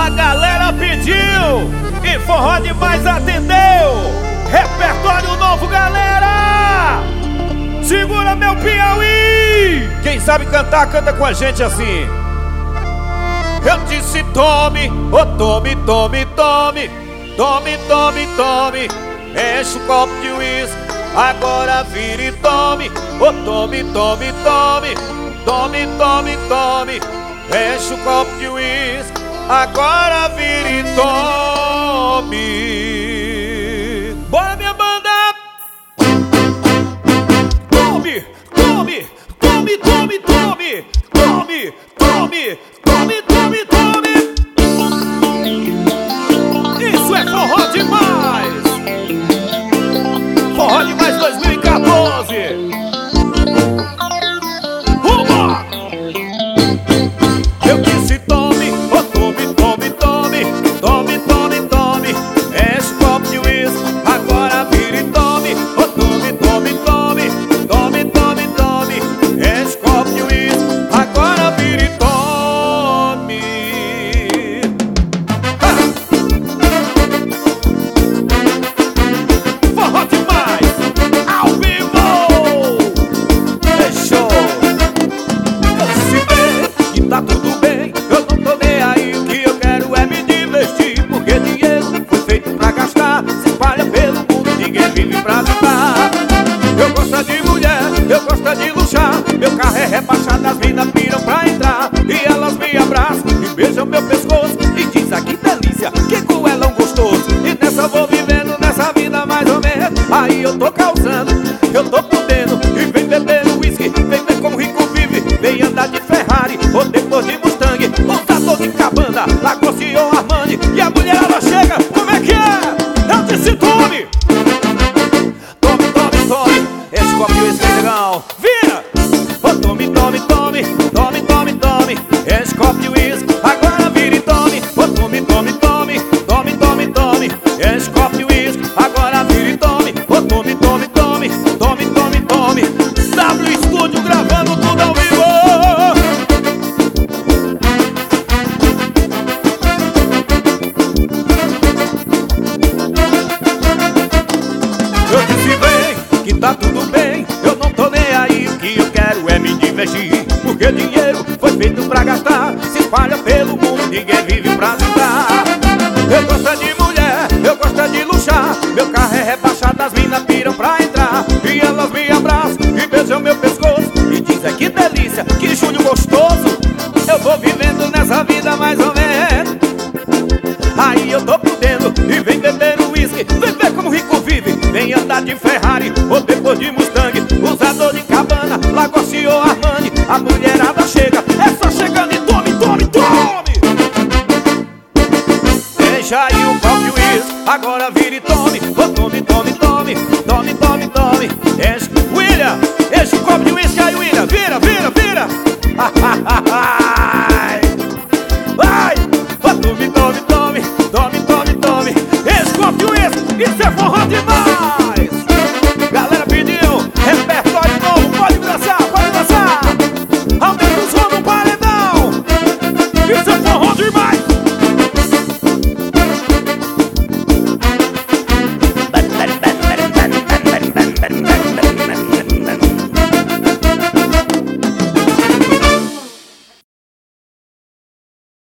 A galera pediu e Forró Demais atendeu. Repertório novo, galera! Segura meu Piauí! Quem sabe cantar, canta com a gente assim. Eu disse tome, oh tome, tome, tome. Tome, tome, tome. Enche o copo de uísque, agora vire e tome. Oh tome, tome, tome. Tome, tome, tome. Enche o copo de uísque, agora vire e tome. Bora, minha banda! Tome, tome, tome, tome, tome. Tome, tome, tome, tome, tome. Isso é Forró Demais! Forró Demais 2014. Uma! Eu disse tome, oh tome, tome, tome. Tome, tome, tome. Enche o copo de uísque, agora vira e tome. Oh tome, tome, tome. Tome, tome, tome. Enche o copo de uísque, agora vira e tome. Forró Demais, ao vivo. Fechou. Eu se vê que tá tudo bem, eu não tô nem aí. O que eu quero é me divertir, porque dinheiro foi feito pra gastar. Se espalha pelo mundo, ninguém vive pra ajudar. Eu gosto de mulher, eu gosto de luxar. Meu carro é rebaixado, as minas piram pra entrar. E elas me abraçam e beijam meu pescoço e diz: ah, que delícia, que goelão gostoso. E nessa eu vou vivendo, nessa vida mais ou menos. Aí eu tô causando, eu tô podendo. E vem beber uísque, vem ver como rico vive. Vem andar de Ferrari ou depois de Mustang. Usador de Cabana, Lacoste ou Armani. E a mulherada chega, como é que é? Eu disse tome. Tome, tome, tome. Esse copo de uísque é legal. Vira! Oh, tome, tome, tome. Tome, tome, tome. Esse copo de uísque, agora vira e tome. Oh, tome, tome, tome. Tome, tome, tome. Esse copo de uísque, agora vira e tome. Oh, tome, tome, tome. Tome, tome, tome. W Studio gravando tudo ao vivo. Eu disse vem, que tá tudo bem, eu não tô nem aí. O que eu quero é me divertir, porque dinheiro foi feito pra gastar. Se espalha pelo mundo, ninguém vive pra ajudar. Eu gosto de mulher, eu gosto de luxar. Meu carro é rebaixado, as minas piram pra entrar. E elas me abraçam e beijam meu pescoço e dizem: que delícia, que julho gostoso. Eu vou vivendo nessa vida mais ou menos. Aí eu tô podendo e vem beber uísque, vem ver como rico vive. Vem andar de Ferrari ou depois de Mustang. Usador de Cabana, Lacoste ou Armani. A mulherada chega, é só chegando e tome, tome, tome. Deixa aí o copo de uísque, agora vira e tome. Oh, tome, tome, tome. Tome, tome, tome. Enche, William, enche o copo de uísque aí, William. Vira, vira, vira. Vai. Oh, tome, tome, tome. Tome, tome, tome. Enche o copo de uísque, isso é forró.